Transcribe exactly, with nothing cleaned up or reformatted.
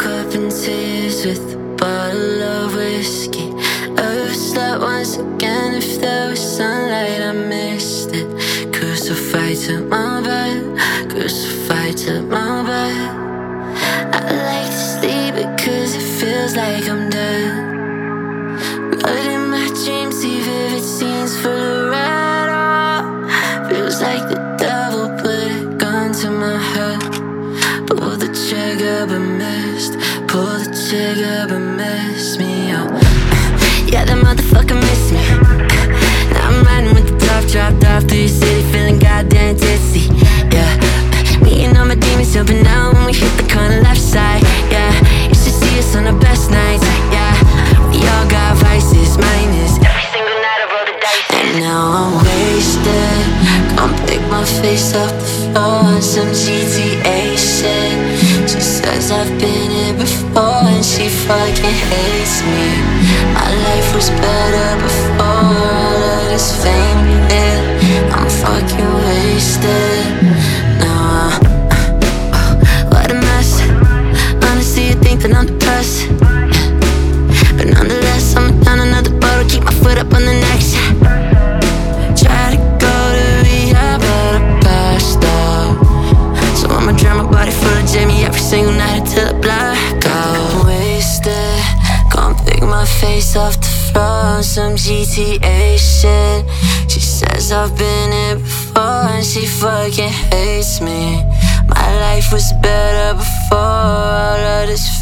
woke up in tears with a bottle of whiskey. I was like once again, if there was sunlight I missed it. Crucified to my bed, crucified to my bed. I like to sleep because it feels like I'm dead. But in my dreams see vivid scenes full of red. Oh, feels like the devil put a gun to my head. Pull the trigger but missed, pull the trigger but missed me, oh. Yeah, that motherfucker missed me. Now I'm riding with the top dropped off through your city, feeling goddamn tipsy, yeah. Me and all my demons jumping out when we hit the corner left side, yeah. You should see us on our best nights, yeah. We all got vices, mine is every single night I roll the dice. And now I'm wasted, come pick my face off the floor on some G T A shit. She says I've been here before and she fucking hates me. My life was better before all of this fame, yeah. I'm fucking wasted. Now uh, uh, what a mess. Honestly, you think that I'm depressed, but nonetheless, I'm down another bottle, keep my foot up on the next. Try to go to rehab, but I passed out. So I'ma drown my body full of Jamie every single night until I black out. Wasted, can't pick my face off the floor on some G T A shit. She says I've been here before and she fucking hates me. My life was better before all of this